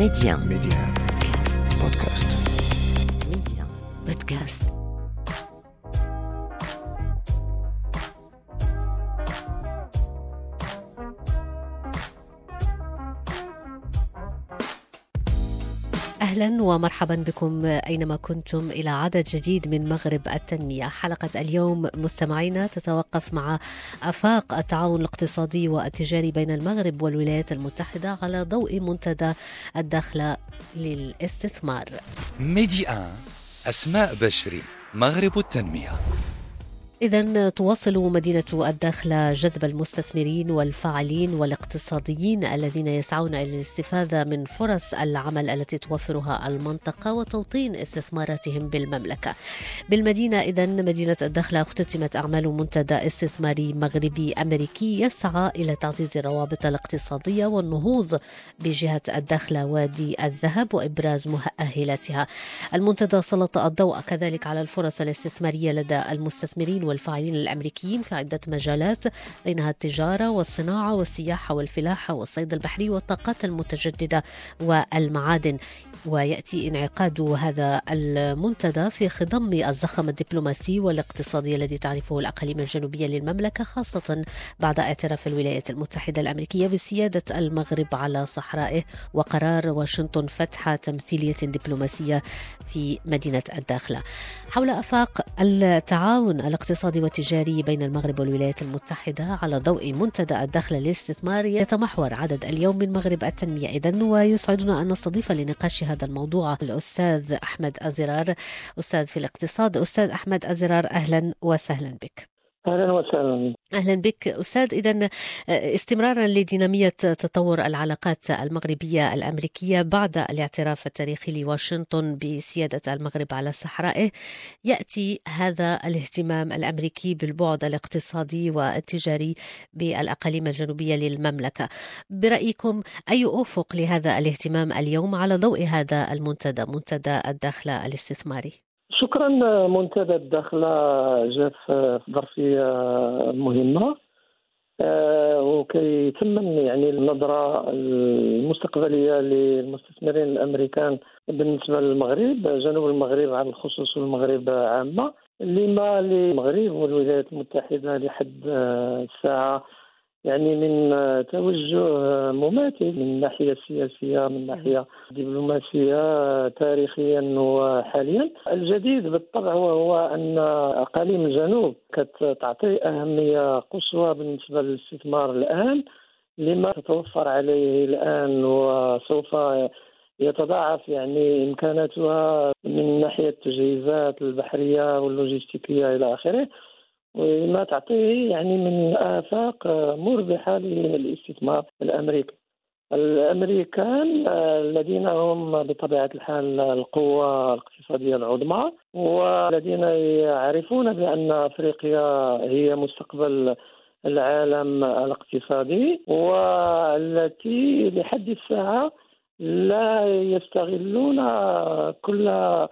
Média بودكاست. Média Podcast. أهلا ومرحبا بكم أينما كنتم إلى عدد جديد من مغرب التنمية. حلقة اليوم مستمعينا تتوقف مع آفاق التعاون الاقتصادي والتجاري بين المغرب والولايات المتحدة على ضوء منتدى الدخلة للاستثمار. ميدي أسماء بشري، مغرب التنمية. إذن تواصل مدينة الداخلة جذب المستثمرين والفاعلين والاقتصاديين الذين يسعون إلى الاستفادة من فرص العمل التي توفرها المنطقة وتوطين استثماراتهم بالمملكة. بالمدينة إذن مدينة الداخلة اختتمت أعمال منتدى استثماري مغربي أمريكي يسعى إلى تعزيز الروابط الاقتصادية والنهوض بجهة الداخلة وادي الذهب وإبراز مؤهلاتها. المنتدى سلط الضوء كذلك على الفرص الاستثمارية لدى المستثمرين والفاعلين الأمريكيين في عدة مجالات بينها التجارة والصناعة والسياحة والفلاحة والصيد البحري والطاقات المتجددة والمعادن. ويأتي انعقاد هذا المنتدى في خضم الزخم الدبلوماسي والاقتصادي الذي تعرفه الأقاليم الجنوبية للمملكة، خاصة بعد اعتراف الولايات المتحدة الأمريكية بسيادة المغرب على صحرائه وقرار واشنطن فتح تمثيلية دبلوماسية في مدينة الداخلة. حول آفاق التعاون الاقتصادي والتجاري بين المغرب والولايات المتحدة على ضوء منتدى الدخلة للاستثمار يتمحور عدد اليوم من مغرب التنمية إذن، ويسعدنا أن نستضيف لنقاش هذا الموضوع الأستاذ أحمد أزرار، أستاذ في الاقتصاد. أستاذ أحمد أزرار، أهلا وسهلا بك. أهلا وسهلا. أهلا بك أستاذ. إذن استمرارا لدينامية تطور العلاقات المغربية الأمريكية بعد الاعتراف التاريخي لواشنطن بسيادة المغرب على صحرائه، يأتي هذا الاهتمام الأمريكي بالبعد الاقتصادي والتجاري بالأقاليم الجنوبية للمملكة. برأيكم أي أفق لهذا الاهتمام اليوم على ضوء هذا المنتدى، منتدى الدخلة الاستثماري؟ شكرا. منتدى الدخلة جاء في ظرفية مهمة وكي يتم يعني النظرة المستقبلية للمستثمرين الأمريكان بالنسبة للمغرب، جنوب المغرب على الخصوص والمغرب عامة، لما للمغرب والولايات المتحدة لحد الساعة يعني من توجه مماثل من الناحية السياسية، من الناحية الدبلوماسية تاريخيا وحاليا. الجديد بالطبع وهو أن أقاليم الجنوب كتعطي أهمية قصوى بالنسبة للاستثمار الآن لما تتوفر عليه الآن، وسوف يتضاعف يعني إمكاناتها من ناحية التجهيزات البحرية واللوجستيكية إلى آخره، وما تعطيه يعني من آفاق مربحة للاستثمار الأمريكي. الأمريكان الذين هم بطبيعة الحال القوة الاقتصادية العظمى، والذين يعرفون بأن أفريقيا هي مستقبل العالم الاقتصادي، والتي لحد الساعة لا يستغلون كل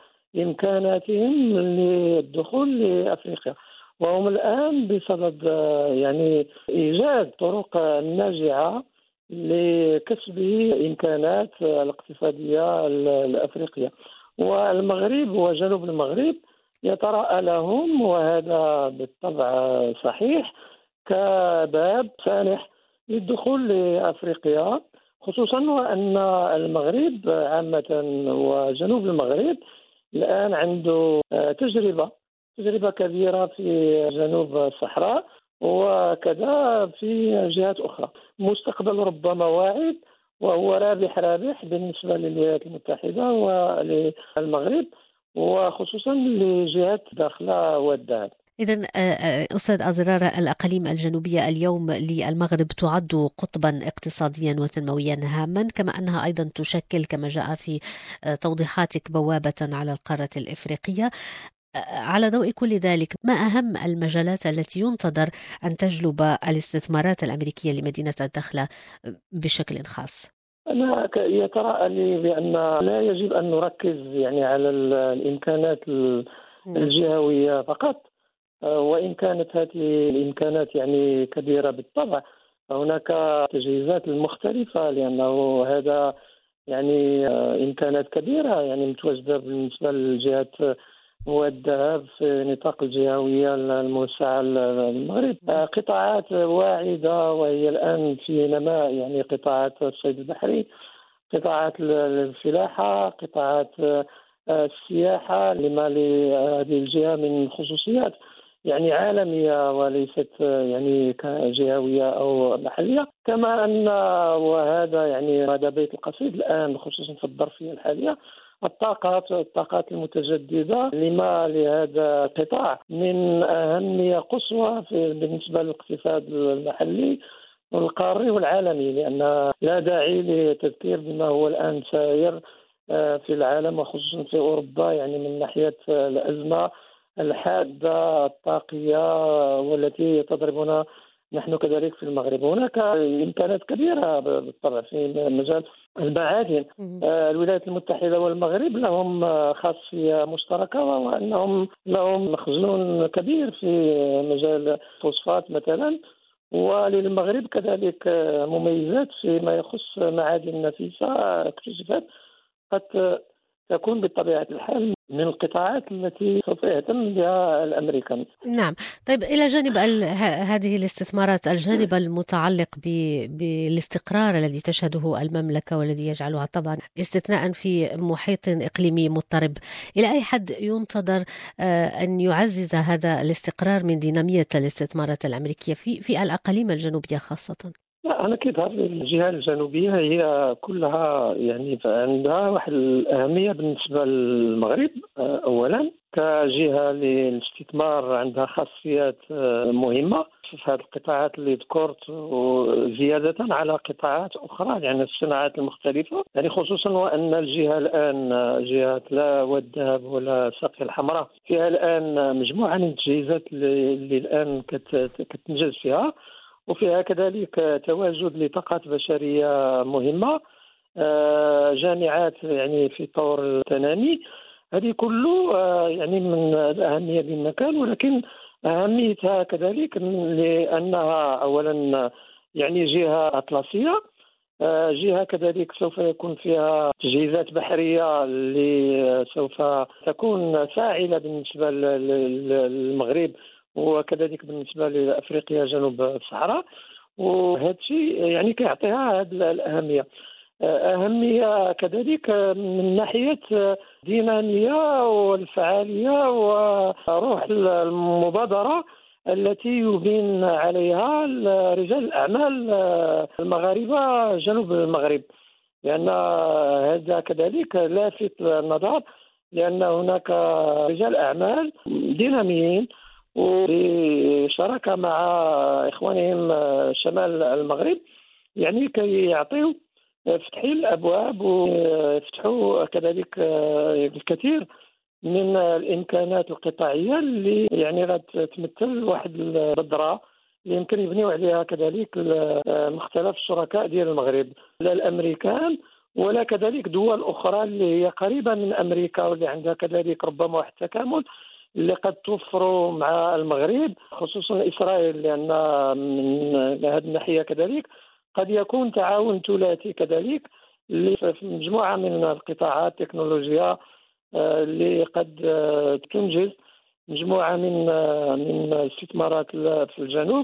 إمكاناتهم للدخول لأفريقيا، وهم الآن بصدد يعني إيجاد طرق ناجعة لكسب إمكانات الاقتصادية الأفريقية. والمغرب وجنوب المغرب يتراءى لهم، وهذا بالطبع صحيح، كباب سانح للدخول لأفريقيا، خصوصا وأن المغرب عامة وجنوب المغرب الآن عنده تجربة كبيرة في جنوب الصحراء وكذا في جهات أخرى. مستقبل ربما واعد وهو رابح بالنسبة للولايات المتحدة وللمغرب، وخصوصا لجهات الداخلة والذهب. إذن أستاذ أزرار، الأقاليم الجنوبية اليوم للمغرب تعد قطبا اقتصاديا وتنمويا هاما، كما أنها أيضا تشكل كما جاء في توضيحاتك بوابة على القارة الإفريقية. على ضوء كل ذلك، ما أهم المجالات التي ينتظر أن تجلب الاستثمارات الأمريكية لمدينة الداخلة بشكل خاص؟ أنا يتراءى لي بأن لا يجب أن نركز يعني على الإمكانات الجهوية فقط، وإن كانت هذه الإمكانات يعني كبيرة بالطبع. هناك تجهيزات المختلفة، لأنه هذا يعني إمكانات كبيرة يعني متواجدة بالنسبة للجهات مواد الذهب في نطاق الجهوية الموسعة للمغرب. قطاعات واعدة وهي الآن في نماء، يعني قطاعات الصيد البحري، قطاعات الفلاحة، قطاعات السياحة، لما لهذه الجهة من خصوصيات يعني عالمية وليست يعني جهوية أو محلية. كما أن وهذا يعني هذا بيت القصيد الآن خصوصا في الظرفية الحالية، الطاقات المتجددة لما لهذا القطاع من أهمية قصوى بالنسبة للاقتصاد المحلي والقاري والعالمي، لأن لا داعي للتذكير بما هو الآن سائر في العالم وخصوصا في أوروبا، يعني من ناحية الأزمة الحادة الطاقية والتي تضربنا نحن كذلك في المغرب. هناك إمكانات كبيرة بالطبع في مجال المعادن. الولايات المتحدة والمغرب لهم خاصية مشتركة، وهو أنهم لهم مخزون كبير في مجال الفوسفات مثلا، وللمغرب كذلك مميزات فيما يخص معادن نفيسة اكتشفت قد تكون بطبيعة الحال من القطاعات التي سوف يهتم بها الأمريكان. نعم. طيب، إلى جانب هذه الاستثمارات، الجانب المتعلق بالاستقرار الذي تشهده المملكة والذي يجعلها طبعا استثناء في محيط إقليمي مضطرب، إلى أي حد ينتظر أن يعزز هذا الاستقرار من دينامية الاستثمارات الأمريكية في الأقاليم الجنوبية خاصة؟ لا، أنا كيف الجهة الجنوبية هي كلها يعني عندها واحد الأهمية بالنسبة للمغرب. أولا كجهة للاستثمار عندها خاصيات مهمة في هذه القطاعات اللي ذكرت، وزيادة على قطاعات أخرى يعني الصناعات المختلفة، يعني خصوصا وأن الجهة الآن جهة لا والذهب ولا ساقية الحمراء فيها الآن مجموعة من التجهيزات اللي الآن كتنجز فيها، وفيها كذلك تواجد لطاقات بشرية مهمة، جامعات يعني في طور التنامي. هذه كله يعني من الأهمية بالمكان، ولكن أهميتها كذلك لأنها أولا يعني جهة أطلسية، جهة كذلك سوف يكون فيها تجهيزات بحرية اللي سوف تكون فاعلة بالنسبة للمغرب وكذلك بالنسبة لأفريقيا جنوب الصحراء. وهذا الشيء يعني كيعطيها هذه الأهمية. أهمية كذلك من ناحية دينامية والفعالية وروح المبادرة التي يبين عليها رجال الأعمال المغاربة جنوب المغرب، لأن هذا كذلك لافت النظر، لأن هناك رجال أعمال ديناميين وبشراكة مع إخوانهم شمال المغرب، يعني كي يعطيوا فتحي الأبواب ويفتحوا كذلك الكثير من الإمكانات القطاعية اللي يعني غتمثل واحد البذرة اللي يمكن يبنيوا عليها كذلك مختلف الشركاء ديال المغرب، لا الأمريكان ولا كذلك دول أخرى اللي هي قريبة من أمريكا واللي عندها كذلك ربما واحد التكامل اللي قد توفروا مع المغرب، خصوصا إسرائيل، لأن من هذه الناحية كذلك قد يكون تعاون ثلاثي كذلك في مجموعة من القطاعات التكنولوجيا اللي قد تنجز مجموعة من الاستثمارات في الجنوب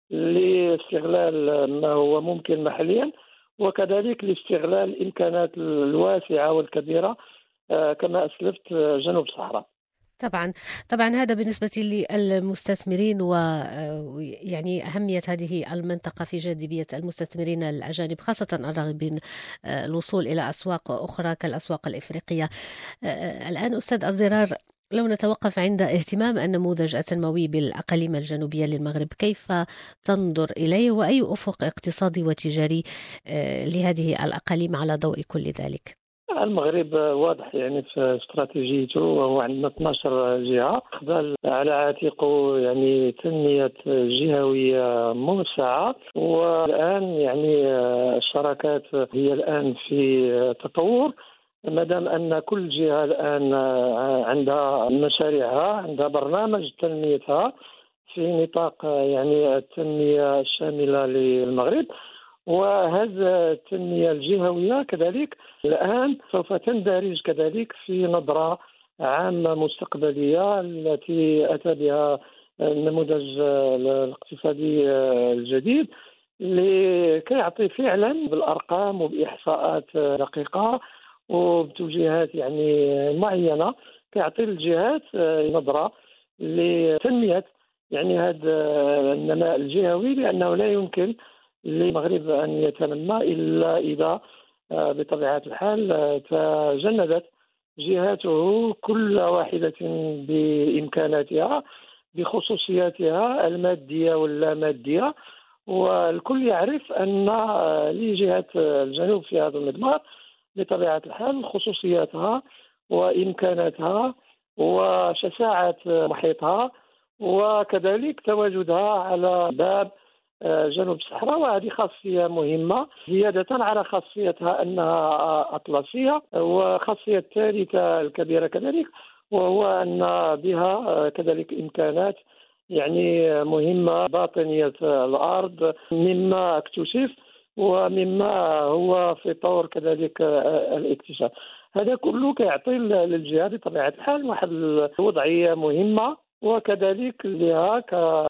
لاستغلال ما هو ممكن محليا، وكذلك لاستغلال الإمكانات الواسعة والكبيرة كما أسلفت جنوب الصحراء. طبعا هذا بالنسبة للمستثمرين ويعني أهمية هذه المنطقة في جاذبية المستثمرين الأجانب، خاصة الراغبين الوصول إلى أسواق أخرى كالأسواق الإفريقية. الآن أستاذ الزرار، لو نتوقف عند اهتمام النموذج التنموي بالأقاليم الجنوبية للمغرب، كيف تنظر إليه وأي أفق اقتصادي وتجاري لهذه الأقاليم على ضوء كل ذلك؟ المغرب واضح يعني في استراتيجيته، وهو عندنا 12 جهة قبل على عاتقه يعني تنمية جهوية موسعة، والآن يعني الشراكات هي الآن في تطور، ما دام أن كل جهة الآن عندها مشاريعها، عندها برنامج تنميتها في نطاق يعني التنمية الشاملة للمغرب. وهذا التنمية الجهوية كذلك الآن سوف تندرج كذلك في نظرة عامة مستقبلية التي أتى بها النموذج الاقتصادي الجديد، اللي كيعطي فعلا بالأرقام وبإحصاءات دقيقة وبتوجيهات يعني معينة، كيعطي الجهات نظرة لتنمية يعني هذا النماء الجهوي، لأنه لا يمكن للمغرب أن يتنمى إلا إذا بطبيعة الحال تجندت جهاته كل واحدة بإمكاناتها بخصوصياتها المادية واللامادية. والكل يعرف أن لجهة الجنوب في هذا المضمار بطبيعة الحال خصوصياتها وإمكاناتها وشساعة محيطها، وكذلك تواجدها على باب جنوب الصحراء، وهذه خاصية مهمة زيادة على خاصيتها أنها أطلسية. وخاصية الثالثة الكبيرة كذلك وهو أن بها كذلك إمكانات يعني مهمة باطنية الأرض مما اكتشف ومما هو في طور كذلك الاكتشاف. هذا كله كيعطي للجهة بطبيعة الحال واحد الوضعية مهمة، وكذلك لها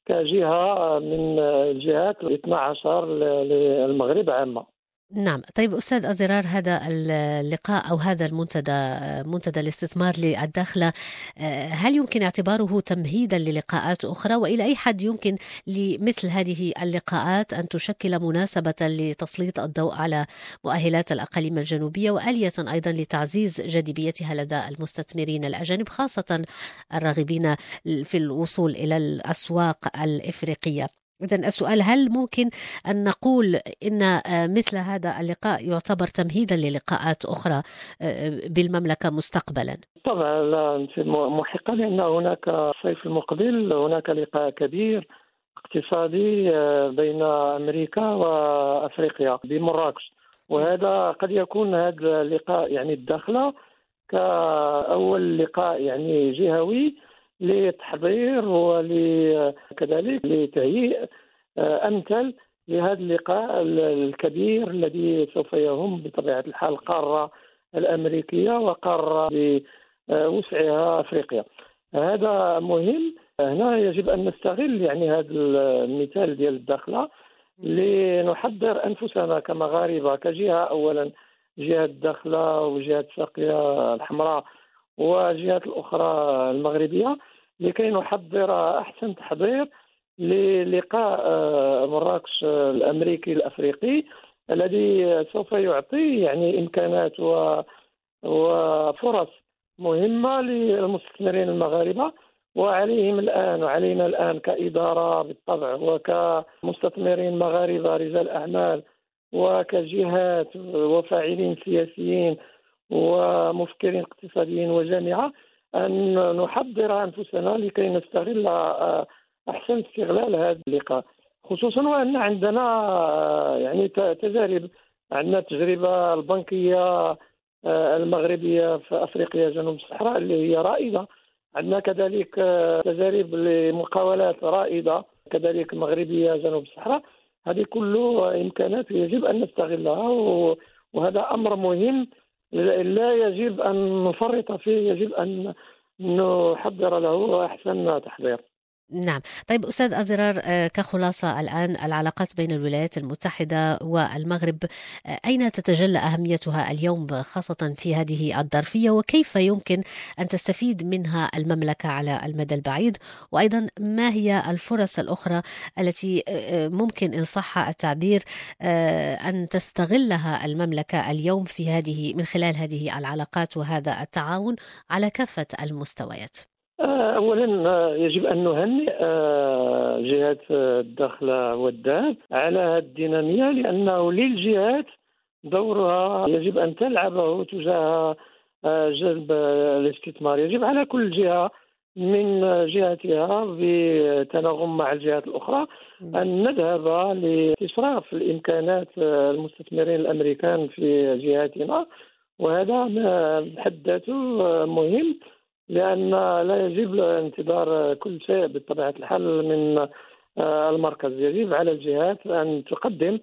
كجهة من الجهات 12 للمغرب عامة. نعم. طيب أستاذ أزرار، هذا اللقاء أو هذا منتدى الاستثمار للداخلة، هل يمكن اعتباره تمهيدا للقاءات أخرى؟ وإلى أي حد يمكن لمثل هذه اللقاءات أن تشكل مناسبة لتسليط الضوء على مؤهلات الأقاليم الجنوبية وآلية أيضا لتعزيز جاذبيتها لدى المستثمرين الأجانب، خاصة الراغبين في الوصول إلى الأسواق الإفريقية؟ إذن السؤال: هل ممكن أن نقول إن مثل هذا اللقاء يعتبر تمهيدا للقاءات أخرى بالمملكة مستقبلا؟ طبعا لا، أنت محقة، لأن هناك الصيف المقبل هناك لقاء كبير اقتصادي بين أمريكا وأفريقيا بمراكش، وهذا قد يكون هذا اللقاء يعني الداخلة كأول لقاء يعني جهوي لتحضير وكذلك لتهيئ أمثل لهذا اللقاء الكبير الذي سوف يهم بطبيعة الحال القارة الأمريكية وقارة بوسعها أفريقيا. هذا مهم. هنا يجب أن نستغل يعني هذا المثال ديال الداخلة لنحضر أنفسنا كمغاربة كجهة، أولا جهة الداخلة وجهة ساقية الحمراء وجهات الأخرى المغربية، لكي نحضر أحسن تحضير للقاء مراكش الأمريكي الأفريقي الذي سوف يعطي يعني إمكانات وفرص مهمة للمستثمرين المغاربة. وعليهم الآن وعلينا الآن كإدارة بالطبع وكمستثمرين مغاربة رجال أعمال وكجهات وفاعلين سياسيين ومفكرين اقتصاديين وجامعة أن نحضر أنفسنا لكي نستغل أحسن استغلال هذا اللقاء، خصوصا وأن عندنا يعني تجارب. عندنا التجربة البنكية المغربية في أفريقيا جنوب الصحراء اللي هي رائدة. عندنا كذلك تجارب لمقاولات رائدة كذلك مغربية جنوب الصحراء. هذه كله إمكانات يجب أن نستغلها، وهذا أمر مهم لا يجب أن نفرط فيه، يجب أن نحضر له أحسن تحضير. نعم. طيب أستاذ أزرار، كخلاصة الآن العلاقات بين الولايات المتحدة والمغرب أين تتجلى أهميتها اليوم خاصة في هذه الظرفية، وكيف يمكن أن تستفيد منها المملكة على المدى البعيد؟ وأيضا ما هي الفرص الأخرى التي ممكن إن صح التعبير أن تستغلها المملكة اليوم في من خلال هذه العلاقات وهذا التعاون على كافة المستويات؟ أولا يجب أن نهنئ جهات الداخلة والداد على هذه الدينامية، لأنه للجهات دورها يجب أن تلعبه تجاه جلب الاستثمار. يجب على كل جهة من جهتها بتناغم مع الجهات الأخرى أن نذهب لاستشراف الإمكانات المستثمرين الأمريكان في جهاتنا، وهذا بحد ذاته مهم، لأن لا يجب انتظار كل شيء بطبيعة الحال من المركز. يجب على الجهات أن تقدم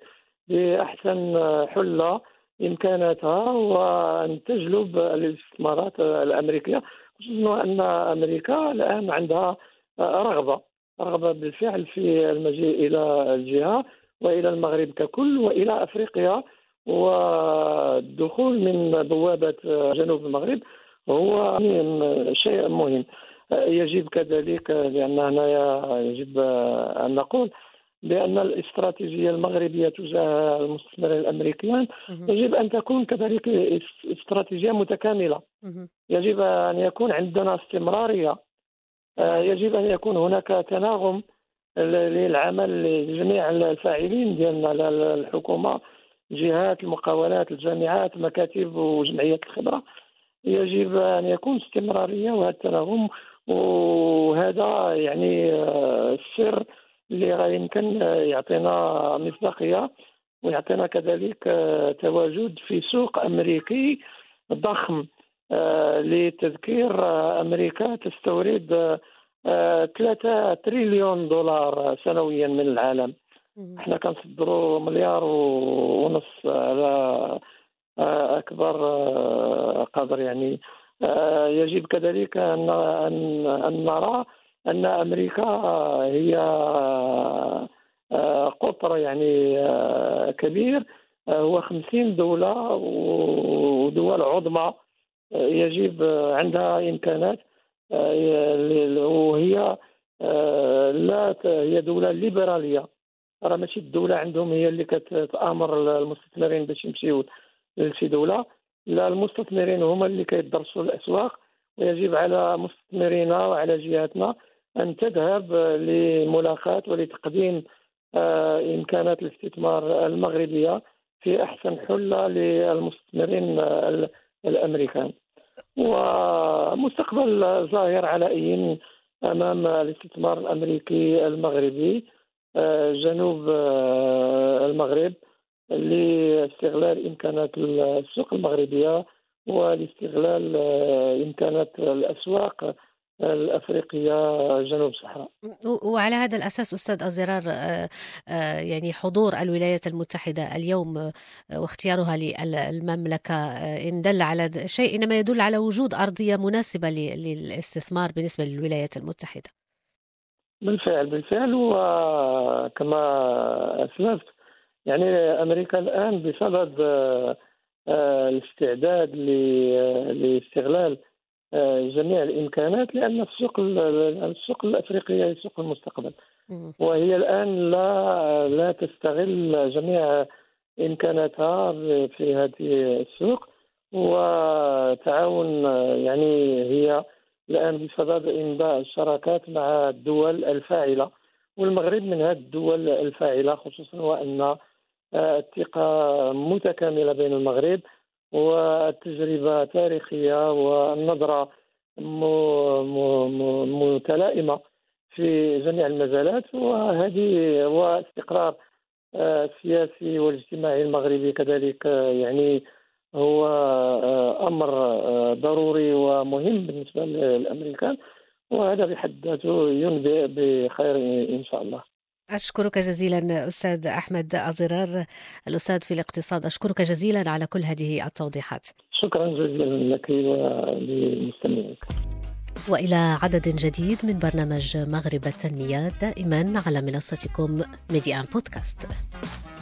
بأحسن حلة إمكاناتها وأن تجلب الاستثمارات الأمريكية، خصوصا أن أمريكا الآن عندها رغبة بالفعل في المجيء إلى الجهة وإلى المغرب ككل وإلى أفريقيا، والدخول من بوابة جنوب المغرب هو شيء مهم. يجب كذلك، لأن هنا يجب أن نقول بأن الاستراتيجية المغربية تجاه المستثمرين الأمريكيين يجب أن تكون كذلك استراتيجية متكاملة. يجب أن يكون عندنا استمرارية، يجب أن يكون هناك تناغم للعمل لجميع الفاعلين ديالنا، الحكومة، جهات المقاولات، الجامعات، مكاتب وجمعيات الخبرة. يجب أن يكون استمرارية وهذا التناغم، وهذا يعني السر اللي غادي يمكن يعطينا مصداقية ويعطينا كذلك تواجد في سوق أمريكي ضخم. لتذكير، أمريكا تستورد 3 تريليون دولار سنويا من العالم. احنا كنصدروا 1.5 مليار على أكبر قدر. يعني يجب كذلك أن نرى أن أمريكا هي قطر يعني كبير، هو 50 دولة ودول عظمى يجب عندها إمكانات، وهي هي دولة ليبرالية. راه ماشي الدولة عندهم هي اللي كتأمر المستثمرين باش يمشيو لشي دولة، لا، المستثمرين هما اللي كيدرسوا الأسواق، ويجب على مستثمرينا وعلى جهاتنا أن تذهب لملاقاة ولتقديم إمكانات الاستثمار المغربية في أحسن حلة للمستثمرين الأمريكان. ومستقبل ظاهر على أي أمام الاستثمار الأمريكي المغربي جنوب المغرب لاستغلال إمكانات السوق المغربية ولاستغلال إمكانات الأسواق الأفريقية جنوب الصحراء. وعلى هذا الأساس أستاذ أزرار، يعني حضور الولايات المتحدة اليوم واختيارها للمملكة إن دل على شيء إنما يدل على وجود أرضية مناسبة للاستثمار بالنسبة للولايات المتحدة. بالفعل، وكما أسلفت يعني أمريكا الآن بصدد الاستعداد لاستغلال جميع الإمكانات، لأن السوق الأفريقية هي سوق المستقبل، وهي الآن لا تستغل جميع إمكاناتها في هذه السوق. وتعاون يعني هي الآن بصدد إنباء الشراكات مع الدول الفاعلة، والمغرب من هذه الدول الفاعلة، خصوصا وأن الثقة متكاملة بين المغرب والتجربة تاريخية والنظرة متلائمة في جميع المجالات، وهذه واستقرار السياسي والاجتماعي المغربي كذلك يعني هو أمر ضروري ومهم بالنسبة للأمريكان، وهذا بحد ذاته ينبئ بخير إن شاء الله. أشكرك جزيلا أستاذ أحمد أزرار، الأستاذ في الاقتصاد. أشكرك جزيلا على كل هذه التوضيحات. شكرا جزيلا لك وللمستمعين. وإلى عدد جديد من برنامج مغرب التنمية، دائما على منصتكم ميديان بودكاست.